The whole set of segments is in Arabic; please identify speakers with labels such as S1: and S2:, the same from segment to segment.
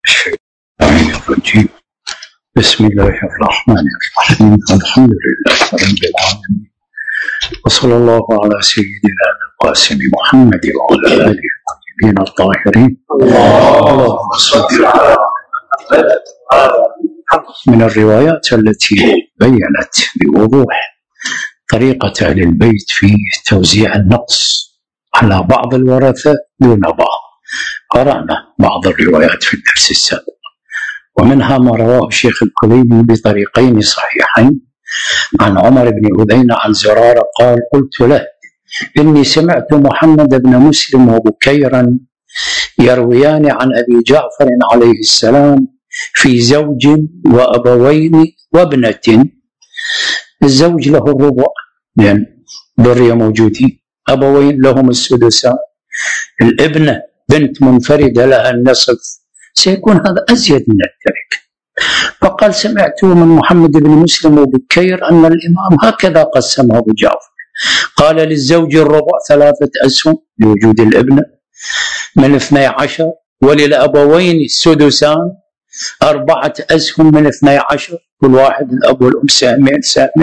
S1: الشيطان الرجيم. بسم الله الرحمن الرحيم. الحمد لله رب العالمين، وصلى الله على سيدنا القاسم محمد وعلى آله الطيبين الطاهرين. اللهم صل على من الروايات التي بيّنت بوضوح طريقة أهل البيت في توزيع النقص على بعض الورثة دون بعض. قرأنا بعض الروايات في الدرس السابق، ومنها ما رواه الشيخ الكليني بطريقين صحيحين عن عمر بن أذينة عن زرارة قال: قلت له: إني سمعت محمد بن مسلم وبكيرا يرويان عن أبي جعفر عليه السلام في زوج وأبوين وابنة. الزوج له الربع لأن ذرية موجودين، أبوين لهم السدسان، الابنة بنت منفردة لها النصف، سيكون هذا أزيد من التركة. فقال: سمعت من محمد بن مسلم وبكير أن الإمام هكذا قسمه أبو جعفر، قال: للزوج الربع 3 أسهم لوجود الابنة من 12، وللأبوين السدسان 4 أسهم من 12، كل واحد الأب والأم سهمين،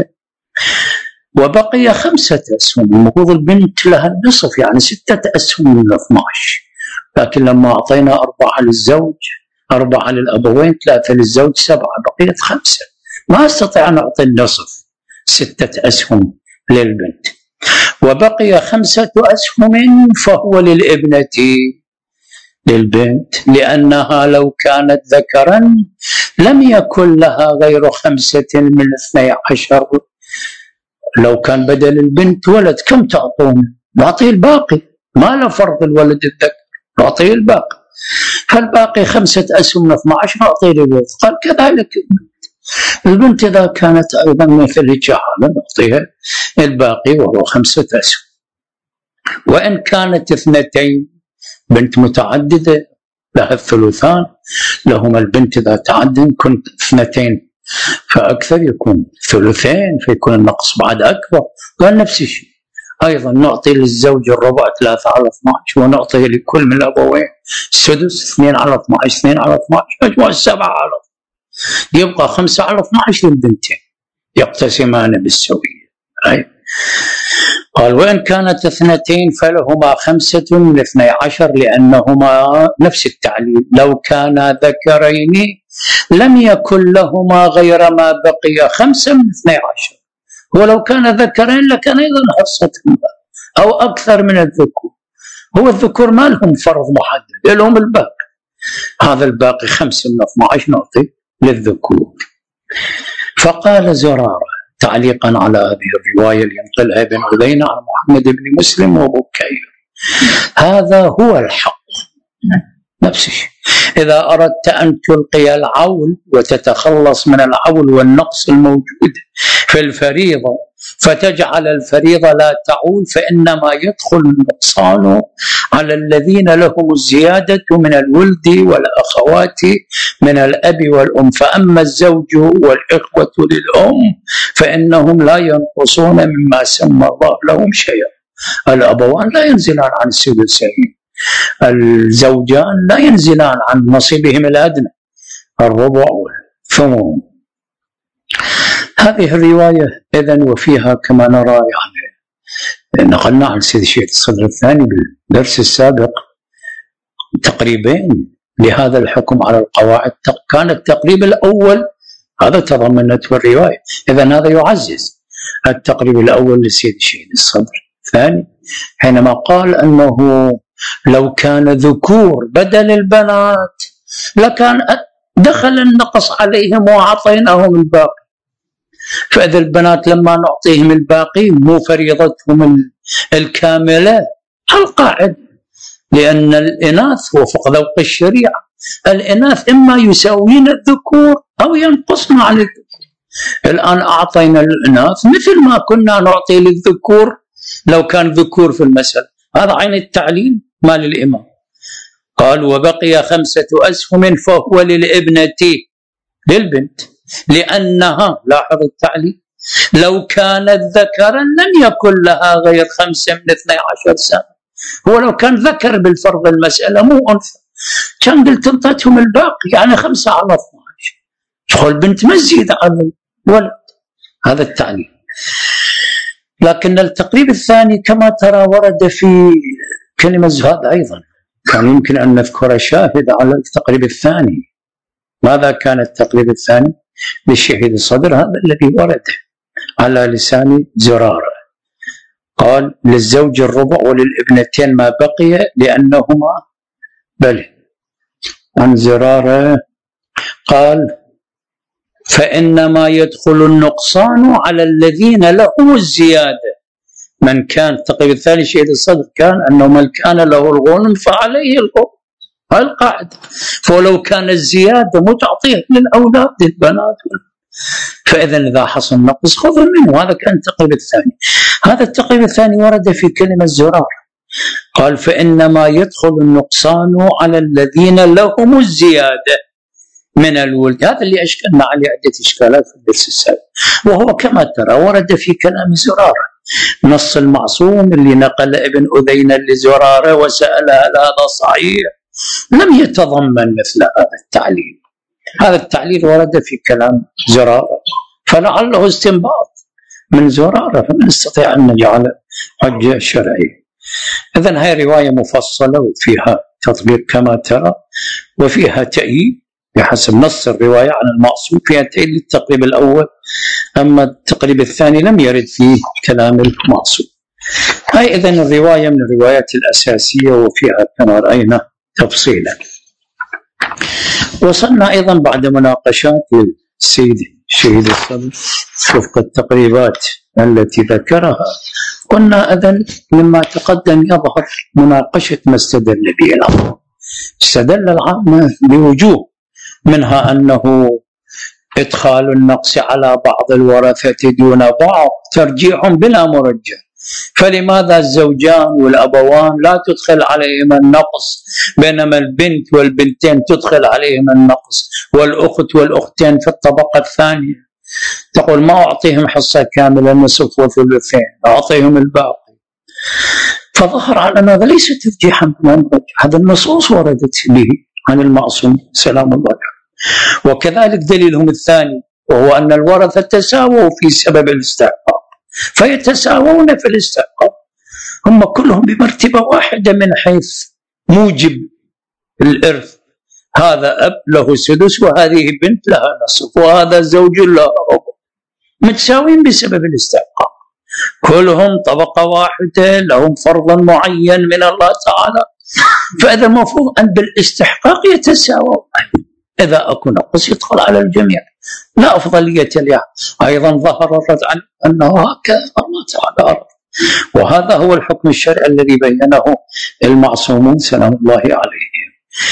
S1: وبقي 5 أسهم. المفروض البنت لها النصف، يعني 6 أسهم من 12، لكن لما أعطينا 4 للزوج، 4 للأبوين، 3 للزوج، 7، بقيت 5. ما أستطيع أن أعطي النصف، 6 أسهم للبنت، وبقي 5 أسهم فهو للابنة للبنت، لأنها لو كانت ذكرا لم يكن لها غير 5 من 12. لو كان بدل البنت ولد كم تعطون؟ نعطيه الباقي، ما له فرض الولد الذكر، نعطيه الباقي، فالباقي 5 أسهم من 12 نعطيه للولد. قال: كذلك البنت إذا كانت أيضا مثل الجهالة نعطيها الباقي وهو 5 أسهم. وإن كانت 2 بنت متعددة لها الثلثان، لهما البنت إذا تعدد كنت 2 فأكثر يكون 2، فيكون النقص بعد أكبر. قال نفس الشيء أيضا نعطي للزوج الربع 3 على 12، ونعطي لكل من الأبوين السدس 2 على 12، 2 على 12، مجموع 7 على 12، يبقى 5 على 12 للبنتين يقتسمان بالسوية. قال: وإن كانت 2 فلهما 5 من 12، لأنهما نفس التعليل، لو كانا ذكرين لم يكن لهما غير ما بقي 5 من 12، ولو كان ذكرين لكان أيضا حصتهم أو أكثر من الذكور. هو الذكور ما لهم فرض محدد، لهم الباقي، هذا الباقي 5 من 12 نعطي للذكور. فقال زرارة تعليقا على هذه الرواية اللي ينقلها ابن أذينة عن محمد بن مسلم وبكير: هذا هو الحق. نفس الشيء، إذا أردت أن تلقي العول وتتخلص من العول والنقص الموجود في الفريضة فتجعل الفريضة لا تعول، فإنما يدخل النقصان على الذين لهم الزيادة من الولد والأخوات من الأب والأم. فأما الزوج والإخوة للأم فإنهم لا ينقصون مما سمى الله لهم شيئا. الأبوان لا ينزلان عن السدسين، الزوجان لا ينزلان عن نصيبهم الأدنى الربع والثمن. هذه الرواية إذن وفيها كما نرى، يعني نقلنا عن سيد الشيخ الصدر الثاني بالدرس السابق تقريبين لهذا الحكم على القواعد. كان التقريب الأول هذا تضمنته الرواية، إذن هذا يعزز التقريب الأول لسيد الشيخ الصدر الثاني حينما قال أنه لو كان ذكور بدل البنات لكان دخل النقص عليهم وأعطيناهم الباقي. فإذا البنات لما نعطيهم الباقي مو فريضتهم الكاملة القاعدة، لأن الإناث وفق ذوق الشريعة الإناث إما يساوين الذكور أو ينقصن عن الذكور. الآن أعطينا الإناث مثل ما كنا نعطي للذكور لو كان ذكور في المسألة. هذا عين التعليل ما للإمام. قال: وبقي 5 أسهم فهو للابنة للبنت، لأنها، لاحظ التعليل، لو كانت ذكرا لم يكن لها غير 5 من 12 سنة. هو لو كان ذكر بالفرض المسألة مو أنثى، كان قلت انطيتهم الباقي، يعني 5 على 12. شغل البنت ما تزيد على الولد. هذا التعليل. لكن التقريب الثاني كما ترى ورد في كلمة زهاد أيضا، كان يمكن أن نذكر شاهد على التقريب الثاني. ماذا كان التقريب الثاني؟ للشهيد الصدر، هذا الذي ورد على لسان زرارة. قال للزوج الربع وللابنتين ما بقي لأنهما بل. عن زرارة قال فإنما يدخل النقصان على الذين لهم الزيادة. من كان التقريب الثاني شهيد الصدر كان أنه من كان له الغنم فعليه الغنم، القاعدة. فلو كان الزيادة متعطيه للأولاد للبنات، فإذا إذا حصل نقص خذوا منه. هذا كان التقريب الثاني. هذا التقريب الثاني ورد في كلمة زرار، قال فإنما يدخل النقصان على الذين لهم الزيادة من الولد. هذا اللي أشكلنا عليه عدة إشكالات في الدرس السابق، وهو كما ترى ورد في كلام زرارة. نص المعصوم اللي نقل ابن أذينة لزرارة وسأل هل هذا صحيح لم يتضمن مثل هذا التعليل. هذا التعليل ورد في كلام زرارة، فلعله استنباط من زرارة، فمن نستطيع أن نجعل حجة شرعية. إذن هي رواية مفصلة وفيها تطبيق كما ترى، وفيها تأييد بحسب نص الرواية عن المعصوم، فيها تأييد للتقريب الأول. أما التقريب الثاني لم يرد فيه كلام المعصوم. هاي إذن الرواية من الروايات الأساسية وفيها كما رأينا تفصيلا. وصلنا أيضا بعد مناقشات للسيد شهيد الصدر وفق التقريبات التي ذكرها، قلنا أذن مما تقدم يظهر مناقشة ما استدل به العامة. استدل العامة بوجوه، منها أنه إدخال النقص على بعض الورثة دون بعض ترجيح بلا مرجح، فلماذا الزوجان والأبوان لا تدخل عليهما النقص، بينما البنت والبنتين تدخل عليهما النقص، والأخت والأختين في الطبقة الثانية. تقول ما أعطيهم حصة كاملة نصف وثلثين، أعطيهم الباقي. فظهر على أن هذا ليس ترجيحا بلا مرجح، هذا النصوص وردت به عن المعصوم سلام الله عليه. وكذلك دليلهم الثاني وهو أن الورثة تساووا في سبب الاستحقاق، فيتساوون في الاستحقاق، هم كلهم بمرتبة واحدة من حيث موجب الإرث. هذا أب له سدس، وهذه بنت لها نصف، وهذا زوج له ربع، متساوين بسبب الاستحقاق، كلهم طبقة واحدة، لهم فرض معين من الله تعالى. فإذا المفروض أن بالاستحقاق يتساووا، إذا أكو نقص يدخل على الجميع، لا أفضلية لها. أيضا ظهر الرد عن أنه هكذا الله تعالى، وهذا هو الحكم الشرعي الذي بينه المعصومون سلام الله عليهم.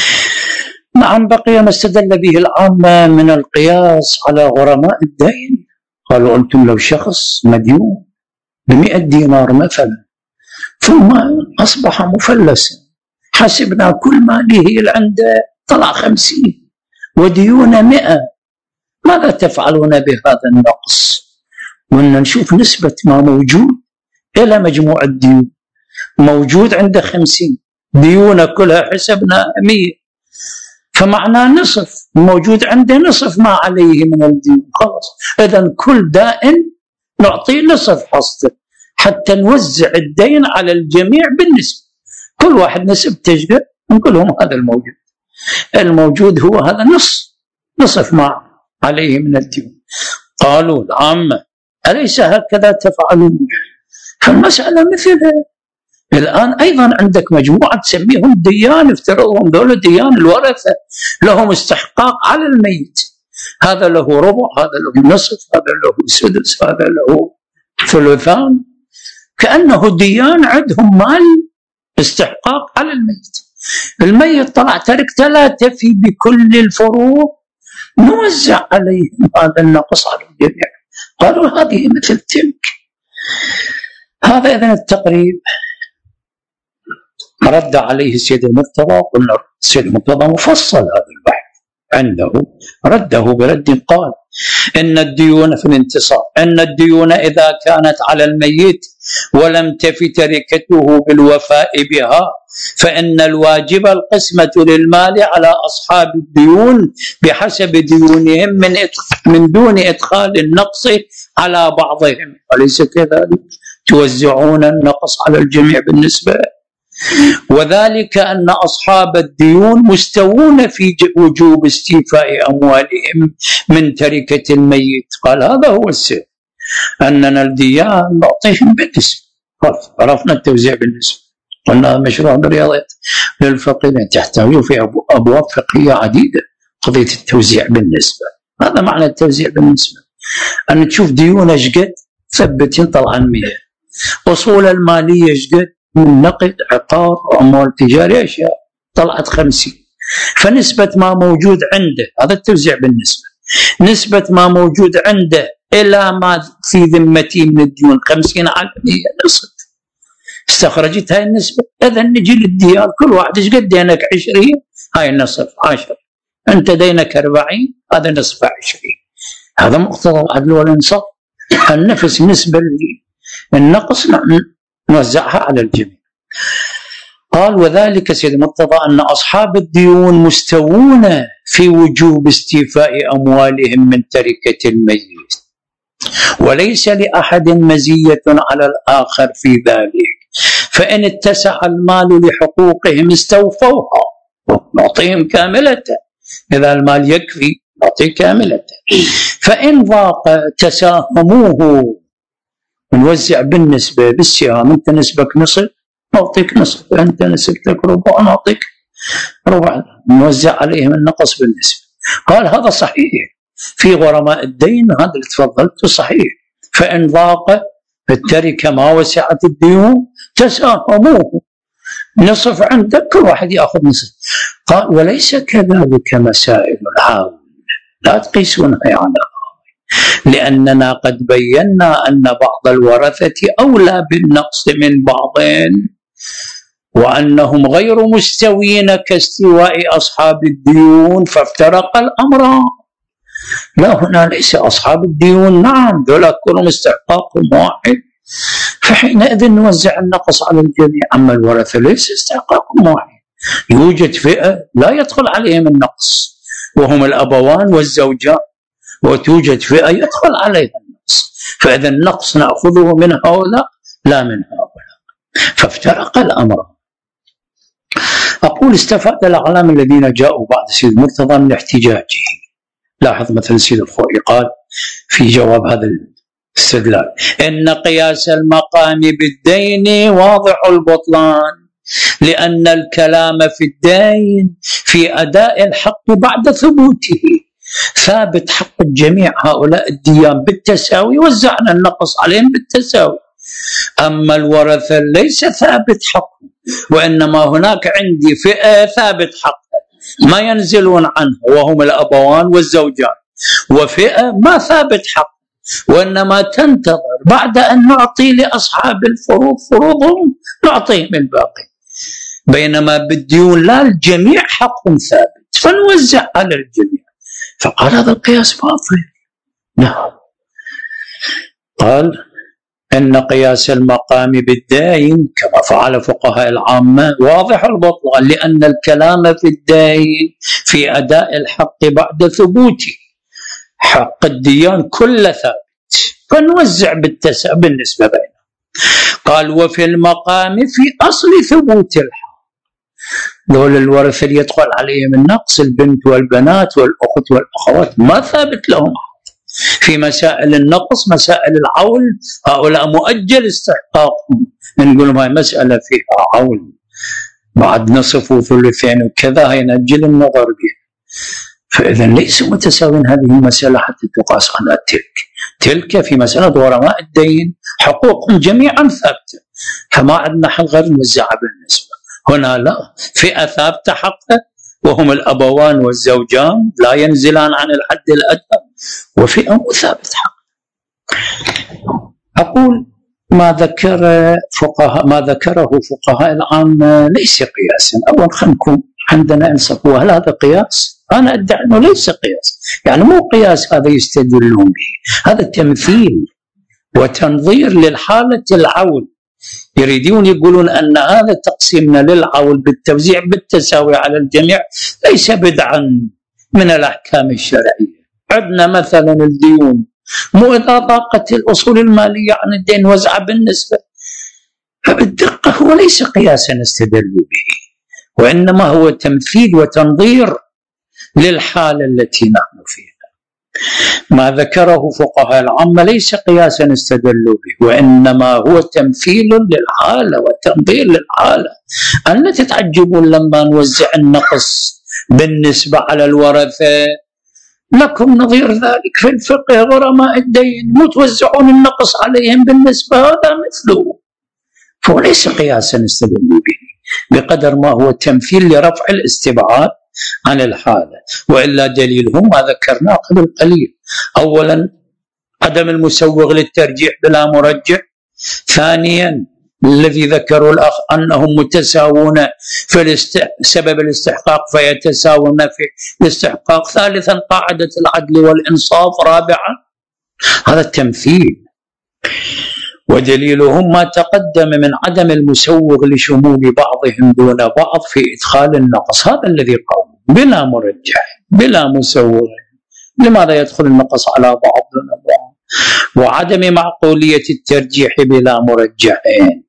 S1: نعم، بقي ما استدل به العامة من القياس على غرماء الدين. قالوا أنتم لو شخص مديون ب100 دينار مثلا ثم أصبح مفلسا، حسبنا كل ماله اللي عنده طلع 50 وديونه 100، ماذا تفعلون بهذا النقص؟ وأن نشوف نسبة ما موجود إلى مجموع الديون. موجود عنده 50، ديونه كلها حسبنا 100، فمعناه نصف، موجود عنده نصف ما عليه من الديون، خلاص. إذن كل دائن نعطيه نصف حصته حتى نوزع الدين على الجميع بالنسبة، كل واحد نسب تشقى، نقول لهم هذا الموجود، الموجود هو هذا نصف ما عليه من الديون. قالوا العامة أليس هكذا تفعلون؟ فالمسألة مثلها. الآن أيضا عندك مجموعة تسميهم ديان، افترضهم دولة ديان، الورثة لهم استحقاق على الميت، هذا له ربع، هذا له نصف، هذا له سدس، هذا له ثلثان، كأنه ديان عندهم مال استحقاق على الميت. الميت طلع ترك 3 في بكل الفروض، نوزع عليهم هذا النقص على الجميع. قالوا هذه مثل تلك. هذا إذن التقريب رد عليه السيد المرتضى. قلنا السيد المرتضى مفصل هذا البحث عنده، رده برد قال إن الديون في الانتصاب، إن الديون إذا كانت على الميت ولم تف تركته بالوفاء بها فإن الواجب القسمة للمال على أصحاب الديون بحسب ديونهم من دون إدخال النقص على بعضهم، أليس كذلك؟ توزعون النقص على الجميع بالنسبة، وذلك أن أصحاب الديون مستوون في وجوب استيفاء أموالهم من تركة الميت. قال هذا هو السر، أننا الديان نعطيهم بالنسبة، عرفنا التوزيع بالنسبة، قلنا مشروع بالرياضيات للفقيرين تحتوي في أبواب فقهية عديدة قضية التوزيع بالنسبة. هذا معنى التوزيع بالنسبة، أن تشوف ديون أشقد ثبت ينطلع عن 100، أصول المالية أشقد من نقد عقار وأموال تجارية أشياء طلعت 50، فنسبة ما موجود عنده، هذا التوزيع بالنسبة، نسبة ما موجود عنده إلى ما في ذمتي من الديون 50 على 100 نصف، استخرجت هاي النسبة. إذا نجي للديار كل واحد ايش قد دينك 20 هاي النصف 10، أنت دينك 40 هذا نصف 20، هذا مقتضى العدل والإنصاف. النفس نسبة للنقص نوزعها على الجميع. قال وذلك سيد مقتضى أن أصحاب الديون مستوون في وجوب استيفاء أموالهم من تركة الميت، وليس لأحد مزية على الآخر في ذلك، فإن اتسع المال لحقوقهم استوفوها نعطيهم كاملة، إذا المال يكفي نعطيه كاملة، فإن ضاق تساهموه، نوزع بالنسبة بالسهام، أنت نسبك نصف نعطيك نصف، أنت نسبتك ربع نعطيك ربع، نوزع عليهم النقص بالنسبة. قال هذا صحيح في غرماء الدين، هذا اللي تفضلته صحيح، فإن ضاق التركة ما وسعت الديون تساهموه، نصف عندك كل واحد يأخذ نصف. قال وليس كذلك مسائل العون، لا تقيسونها على هذا، لأننا قد بينا أن بعض الورثة أولى بالنقص من بعض، وأنهم غير مستوين كاستواء أصحاب الديون، فافترق الأمر. لا هنا ليس أصحاب الديون نعم ذولا كلهم استحقاقهم واحد، فحينئذ نوزع النقص على الجميع، أما الورثة ليس استحقاقهم واحد، يوجد فئة لا يدخل عليهم النقص وهم الأبوان والزوجان، وتوجد فئة يدخل عليها النقص، فإذا النقص نأخذه من هؤلاء لا من هؤلاء، فافترق الأمر. أقول استفاد الأعلام الذين جاءوا بعد سيد مرتضى من احتجاجه. لاحظ مثلا سيد الخوئي قال في جواب هذا الاستدلال إن قياس المقام بالدين واضح البطلان، لأن الكلام في الدين في أداء الحق بعد ثبوته، ثابت حق الجميع هؤلاء الديان بالتساوي، وزعنا النقص عليهم بالتساوي. أما الورثة ليس ثابت حقه، وإنما هناك عندي فئة ثابت حقها ما ينزلون عنها وهم الأبوان والزوجان، وفئة ما ثابت حق وإنما تنتظر بعد أن نعطي لأصحاب الفروض فروضهم نعطيهم الباقي، بينما بالديون لا الجميع حقهم ثابت فنوزع على الجميع. فقال هذا القياس باطل. نعم، قال إن قياس المقام بالدين كما فعل فقهاء العامة واضح البطلان، لأن الكلام في الدين في أداء الحق بعد ثبوته، حق الديان كله ثابت فنوزع بالنسبة بينهم. قال وفي المقام في أصل ثبوت الحق، دول الورثة اللي يدخل عليهم النقص البنت والبنات والأخت والأخوات ما ثابت لهم حق. في مسائل النقص مسائل العول هؤلاء مؤجل استحقاقهم، نقول لهم هاي مسألة فيها عول بعد نصف وثلثين وكذا، هاي نأجل النظر بها، فإذا ليسوا متساوين هذه المسألة حتى تقاس على تلك في مسألة غرماء الدين حقوقهم جميعا ثابتة، فما عندنا حل غير موزعة بالنسبة. هنا لا، فئة ثابتة حقها وهم الأبوان والزوجان لا ينزلان عن الحد الأدنى، وفئة مثابت حق. أقول ما ذكره فقهاء العامة ليس قياسا. أول خلينا نكون عندنا إنصاف، وهل هذا قياس؟ أنا أدعي أنه ليس قياس، يعني مو قياس هذا يستدلون به، هذا تمثيل وتنظير للحالة العول. يريدون يقولون أن هذا تقسيمنا للعول بالتوزيع بالتساوي على الجميع ليس بدعا من الأحكام الشرعية. عندنا مثلا الديون، مو إذا ضاقت الأصول المالية عن الدين وزعة بالنسبة، فبالدقة هو ليس قياسا استدلوا به، وإنما هو تمثيل وتنظير للحالة التي نحن فيها. ما ذكره فقهاء العامة ليس قياسا استدلوا به، وإنما هو تمثيل للحالة وتنظير للحالة. ألا تتعجبون لما نوزع النقص بالنسبة على الورثة؟ لكم نظير ذلك في الفقه غرماء الدين، مو توزعون النقص عليهم بالنسبة، هذا مثله. فهو ليس قياسا استدلوا به بقدر ما هو تمثيل لرفع الاستبعاد عن الحالة. وإلا دليلهم ما ذكرناه قبل قليل: أولا عدم المسوغ للترجيح بلا مرجح، ثانيا الذي ذكروا الأخ أنهم متساوون في سبب الاستحقاق فيتساوون في الاستحقاق، ثالثا قاعدة العدل والإنصاف، رابعا هذا التمثيل. ودليلهم ما تقدم من عدم المسوغ لشمول بعضهم دون بعض في إدخال النقص، هذا الذي قالوا بلا مرجح بلا مسوغ، لماذا يدخل النقص على بعض دون بعض؟ وعدم معقولية الترجيح بلا مرجحين.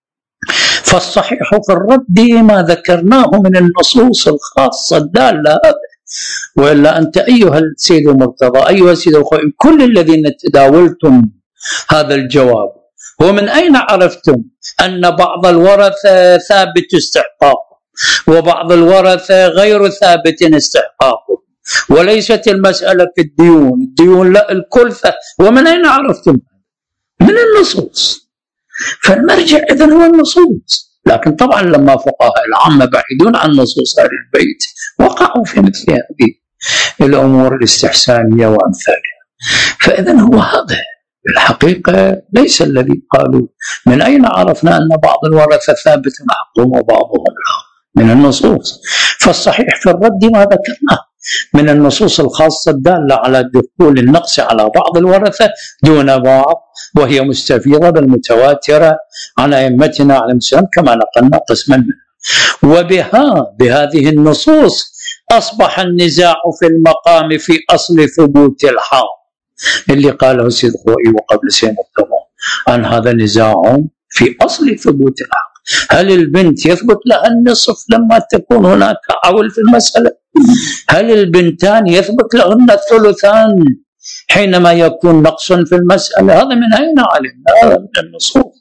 S1: فالصحيح في الرد ما ذكرناه من النصوص الخاصة الدالة هذا. وإلا أنت أيها السيد المرتضى، أيها السيد الأخوة، كل الذين تداولتم هذا الجواب، ومن أين عرفتم أن بعض الورثة ثابت استحقاقه وبعض الورثة غير ثابت استحقاقه؟ وليست المسألة في الديون لا، الكل ومن أين عرفتم؟ من النصوص. فالمرجع إذن هو النصوص. لكن طبعا لما فقهاء العامة بعيدون عن نصوص أهل البيت وقعوا في مثل هذه الأمور الاستحسانية وأمثالها. فإذن هو هذا الحقيقة ليس الذي قالوا. من أين عرفنا أن بعض الورثة ثابت حقهم وبعضهم لا؟ من النصوص. فالصحيح في الرد ما ذكرناه من النصوص الخاصة الدالة على دخول النقص على بعض الورثة دون بعض، وهي مستفيضة بالمتواترة عن أئمتنا عليهم السلام كما نقلنا قسما منها. بهذه النصوص أصبح النزاع في المقام في أصل ثبوت الحق اللي قاله السيد خوئي وقبل سنة أن هذا نزاع في أصل ثبوت الحق. هل البنت يثبت لها النصف لما تكون هناك عول في المسألة؟ هل البنتان يثبت لهن الثلثان حينما يكون نقص في المسألة؟ هذا من أين علمنا؟ هذا من النصوص.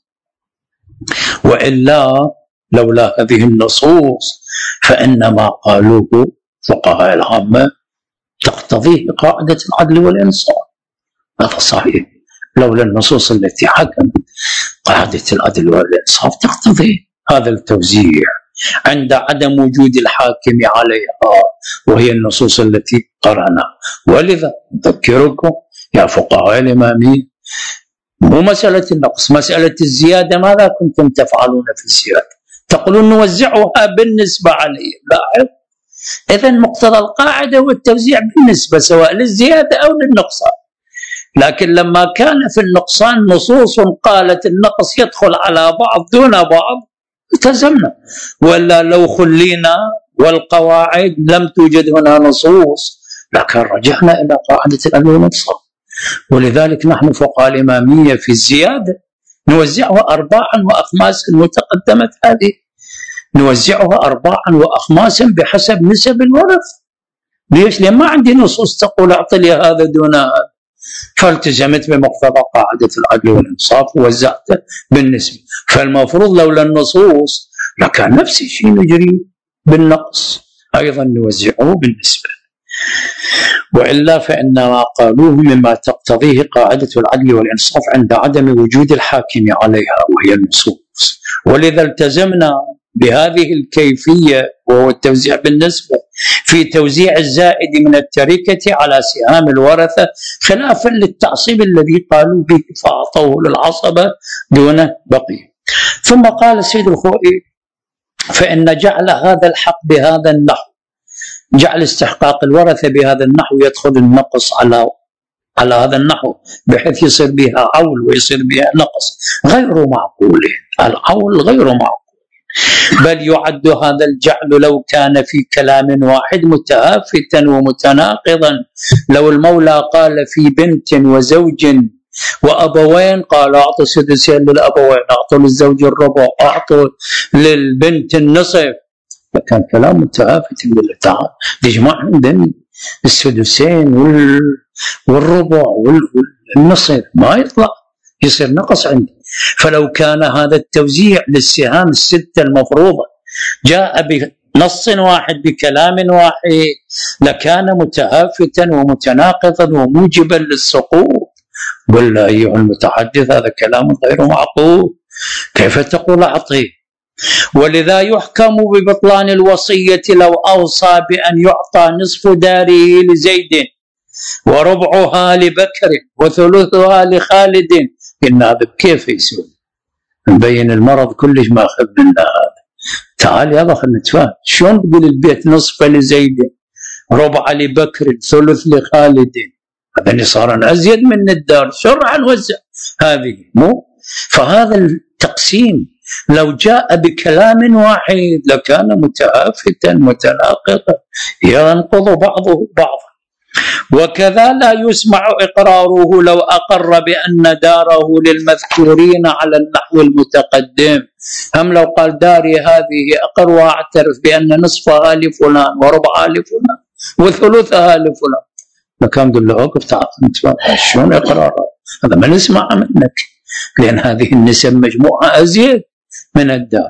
S1: وإلا لولا هذه النصوص فإن ما قالوه فقهاء العامة تقتضيه قاعدة العدل والإنصاف. هذا صحيح، لولا النصوص التي حكمت قاعدة العدل والإنصاف تقتضي هذا التوزيع عند عدم وجود الحاكم عليها، وهي النصوص التي قرأناها. ولذا أذكركم يا فقهاء الإمامية، مو مسألة النقص، مسألة الزيادة ماذا كنتم تفعلون في الزيادة؟ تقولون نوزعها بالنسبة عليهم. لاحظ، إذن مقتضى القاعدة والتوزيع بالنسبة سواء للزيادة أو للنقصان. لكن لما كان في النقصان نصوص قالت النقص يدخل على بعض دون بعض التزمنا، ولا لو خلينا والقواعد لم توجد هنا نصوص لكن رجعنا إلى قاعدة العدل والإنصاف. ولذلك نحن فقهاء الإمامية في الزيادة نوزعها أرباعا وأخماسا، وتقدمت هذه نوزعها أرباعا وأخماسا بحسب نسب الورث. ليش؟ لأن ما عندي نصوص تقول أعطي لي هذا دون هذا، فالتزمت بمقتضى قاعدة العدل والإنصاف ووزعته بالنسبة. فالمفروض لولا النصوص لكان نفس الشيء نجري بالنقص أيضا نوزعه بالنسبة. وإلا فإن ما قالوه مما تقتضيه قاعدة العدل والإنصاف عند عدم وجود الحاكم عليها وهي النصوص. ولذا التزمنا بهذه الكيفية وهو التوزيع بالنسبة في توزيع الزائد من التركة على سهام الورثة، خلافا للتعصيب الذي قالوا به فأعطوه للعصبة دون بقية. ثم قال السيد الخوئي: فإن جعل هذا الحق بهذا النحو جعل استحقاق الورثة بهذا النحو يدخل النقص على هذا النحو، بحيث يصير بها عول ويصير بها نقص، غير معقول. العول غير معقول. بل يعد هذا الجعل لو كان في كلام واحد متهافتا ومتناقضا. لو المولى قال في بنت وزوج وأبوين، قال أعطوا سدسين للأبوين، أعطوا للزوج الربع، أعطوا للبنت النصف، فكان كلام متهافت بالله تعالى. يجمع عندنا السدسين والربع والنصف، ما يطلع، يصير نقص عندي. فلو كان هذا التوزيع للسهام الستة المفروضة جاء بنص واحد بكلام واحد لكان متهافتا ومتناقضا وموجبا للسقوط. قل أيها المتحدث هذا كلام غير معقول، كيف تقول أعطيه؟ ولذا يحكم ببطلان الوصية لو أوصى بأن يعطى نصف داره لزيد وربعها لبكر وثلثها لخالد. إن هذا كيف يسوي؟ نبين المرض كلش ما أخذ منا هذا. تعال يلا خلنا نتفاهم. شلون تقول البيت نصف لزيد، ربع لبكر، ثلث لخالد؟ هذا صار أزيد من الدار، شرعا نوزع هذه مو. فهذا التقسيم لو جاء بكلام واحد لكان متهافتا متناقضا ينقض بعضه بعضا. وكذا لا يسمع إقراره لو أقر بأن داره للمذكورين على النحو المتقدم. هم لو قال داري هذه أقر وأعترف بأن نصفها لفلان وربعها لفلان وثلثها لفلان، لكان قل له أوقف تعال شلون إقراره؟ هذا ما نسمع منك، لأن هذه النسب مجموعة أزيد من الدار.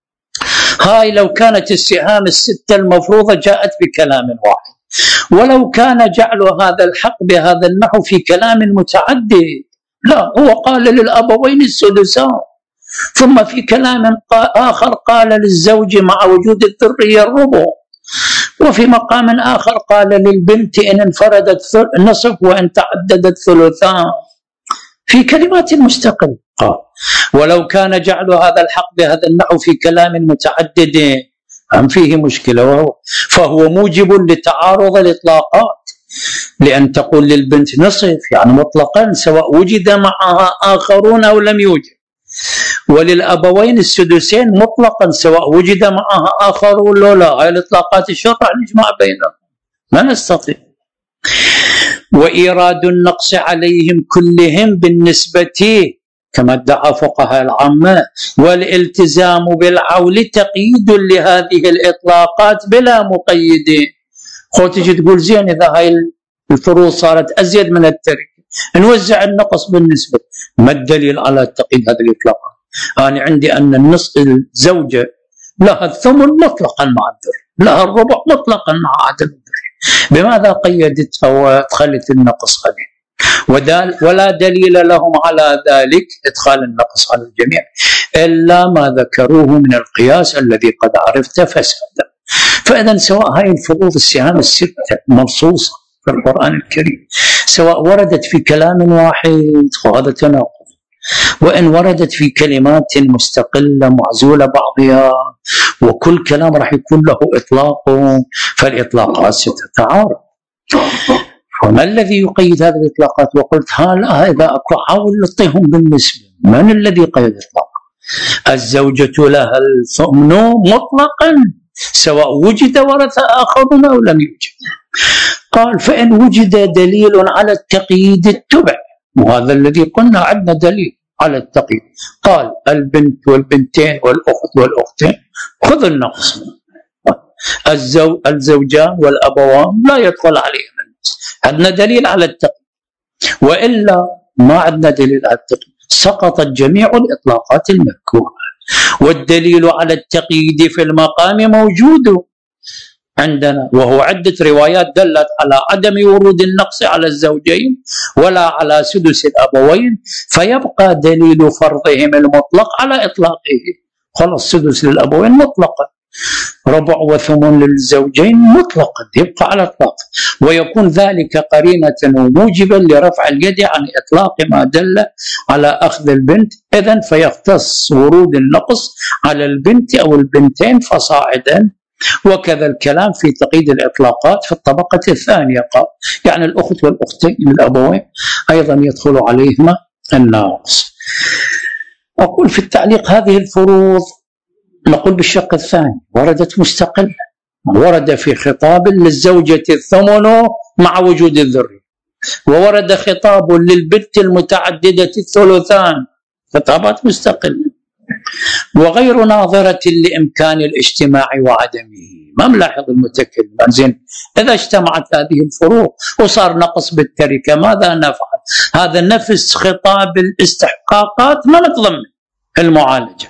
S1: هاي لو كانت السهام الستة المفروضة جاءت بكلام واحد. ولو كان جعل هذا الحق بهذا النحو في كلام متعدد، لا، هو قال للأبوين السدسان، ثم في كلام آخر قال للزوج مع وجود الذرية الربع، وفي مقام آخر قال للبنت إن انفردت نصف وإن تعددت ثلثان، في كلمات مستقلة. ولو كان جعل هذا الحق بهذا النحو في كلام متعدد هم فيه مشكلة، فهو موجب لتعارض الإطلاقات، لأن تقول للبنت نصف يعني مطلقا سواء وجد معها آخرون أو لم يوجد، وللأبوين السدسين مطلقا سواء وجد معها آخرون لو لا. هاي الإطلاقات الشرع نجمع بينهم ما نستطيع. وإيراد النقص عليهم كلهم بالنسبة كما ادعى فقهاء العامة والالتزام بالعول تقييد لهذه الإطلاقات بلا مقيدين. تجي تقول زين إذا هاي الفروض صارت أزيد من التركة نوزع النقص بالنسبة، ما الدليل على تقييد هذه الإطلاقات؟ أنا عندي أن النصف الزوجة لها الثمن مطلقا مع الذر، لها الربع مطلقا مع عدم الذر، بماذا قيدتها وادخلت النقص عليه؟ ولا دليل لهم على ذلك إدخال النقص على الجميع إلا ما ذكروه من القياس الذي قد عرفت فسادا. فإذا سواء هاي الفروض السهام الستة منصوصة في القرآن الكريم سواء وردت في كلام واحد وهذا تناقض، وإن وردت في كلمات مستقلة معزولة بعضها، وكل كلام راح يكون له إطلاق، فالإطلاقات ستتعارض. وما الذي يقيد هذه الإطلاقات؟ وقلت لا، إذا أكو عاول نعطيهم بالنسبة. من الذي قيد الإطلاق؟ الزوجة لها الثمن مطلقا سواء وجد ورث آخرون أو لم يوجد. قال فإن وجد دليل على التقييد اتبع، وهذا الذي قلنا عندنا دليل على التقييد. قال البنت والبنتين والأخت والأختين خذ النقص، الزوجان والأبوان لا يدخل عليهم النقص، عندنا دليل على التقييد. وإلا ما عندنا دليل على التقييد، سقطت جميع الإطلاقات المذكورة. والدليل على التقييد في المقام موجود عندنا، وهو عدة روايات دلت على عدم ورود النقص على الزوجين ولا على سدس الأبوين، فيبقى دليل فرضهم المطلق على إطلاقه. خلاص سدس للأبوين مطلقا، ربع وثمن للزوجين مطلقا، يبقى على إطلاق، ويكون ذلك قرينة وموجبا لرفع اليد عن إطلاق ما دل على أخذ البنت. إذن فيختص ورود النقص على البنت أو البنتين فصاعدا وكذا الكلام في تقييد الإطلاقات في الطبقة الثانية، قال يعني الأخت والأختين من الأبوين أيضا يدخل عليهما الناقص. أقول في التعليق هذه الفروض نقول بالشق الثاني وردت مستقلة، ورد في خطاب للزوجة الثمن مع وجود الذرية، وورد خطاب للبنت المتعددة الثلثان، خطابات مستقلة وغير ناظرة لإمكان الاجتماع وعدمه. ما ملاحظ المتكلم زين إذا اجتمعت هذه الفروض وصار نقص بالتركة ماذا نفعل؟ هذا نفس خطاب الاستحقاقات ما نتضمن المعالجة.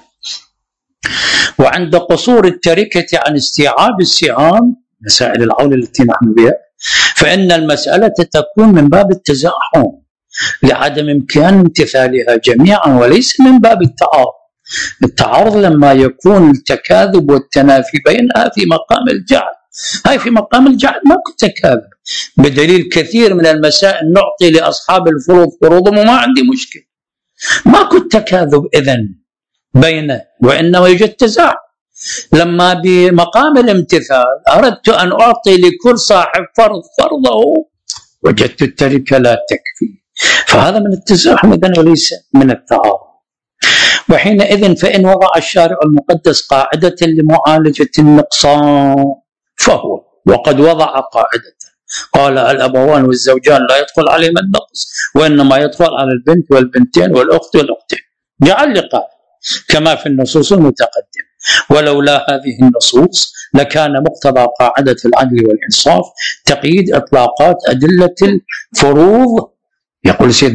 S1: وعند قصور التركة عن استيعاب السهام، مسائل العول التي نحن بها، فإن المسألة تكون من باب التزاحم لعدم إمكان امتثالها جميعا وليس من باب التعارض. التعارض لما يكون التكاذب والتنافي بينها في مقام الجعل، هاي في مقام الجعل ماكو تكاذب، بدليل كثير من المسائل نعطي لأصحاب الفروض فروضهم وما عندي مشكلة، ماكو تكاذب إذن بينه، وإنما يوجد تزاحم. لما بمقام الامتثال أردت أن أعطي لكل صاحب فرض فرضه وجدت التركة لا تكفي، فهذا من التزاحم إذن وليس من التعارض. وحينئذ فإن وضع الشارع المقدس قاعدة لمعالجة النقصان فهو وقد وضع قاعدة قال الأبوان والزوجان لا يدخل عليهما النقص وإنما يدخل على البنت والبنتين والأخت والأختين، جعل لي قاعدة كما في النصوص المتقدمة. ولولا هذه النصوص لكان مقتضى قاعدة العدل والإنصاف تقييد إطلاقات أدلة الفروض. يقول سيد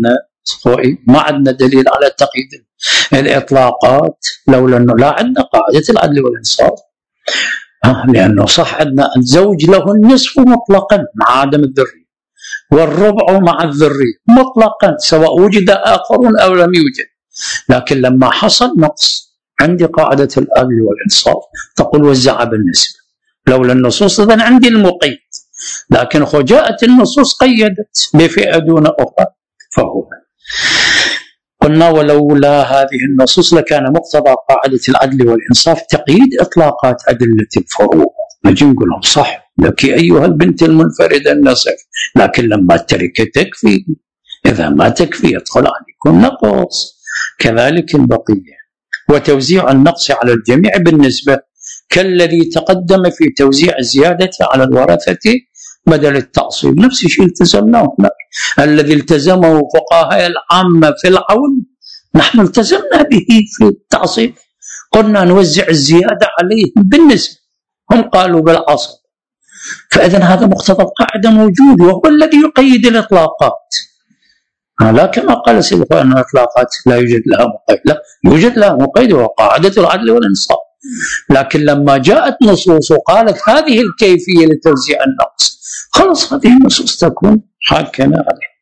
S1: ما عندنا دليل على تقييد الإطلاقات لولا أنه لا عندنا قاعدة العدل والإنصاف، لأنه صح عندنا الزوج له النصف مطلقا مع عدم الذرية والربع مع الذرية مطلقا سواء وجد آخرون أو لم يوجد، لكن لما حصل نقص عندي قاعدة العدل والإنصاف تقول وزع بالنسبة. لولا النصوص إذن عندي المقيد، لكن جاءت النصوص قيدت بفئة دون أخرى فهو. قلنا ولولا هذه النصوص لكان مقتضى قاعدة العدل والإنصاف تقييد إطلاقات أدلة الفروض. نجي نقول لهم صح لك أيها البنت المنفردة النصف، لكن لما التركة تكفي، إذا ما تكفي يدخل عليكم نقص. كذلك البقية، وتوزيع النقص على الجميع بالنسبة كالذي تقدم في توزيع الزيادة على الورثة بدل التعصيب، نفس الشيء التزمناه هناك. الذي التزمه فقهاء العامة في العول نحن التزمنا به في التعصيب، قلنا نوزع الزيادة عليهم بالنسبة، هم قالوا بالعصب. فإذن هذا مقتضى القاعدة موجود وهو الذي يقيد الإطلاقات، لا كما قال سيد أن الإطلاقات لا يوجد لها مقيد، لا يوجد لها مقيد وقاعدة العدل والإنصاف. لكن لما جاءت نصوص وقالت هذه الكيفية لتوزيع النقص، خلص هذه النصوص تكون حاكمة عليه.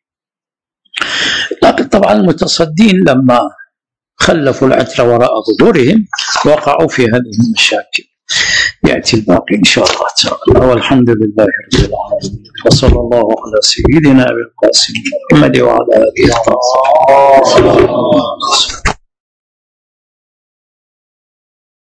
S1: لكن طبعا المتصدين لما خلفوا العترة وراء ظهورهم وقعوا في هذه المشاكل. يأتي الباقي إن شاء الله تعالى، والحمد لله رب العالمين، وصلى الله على سيدنا أبي القاسم محمد وعلى آله وصحبه.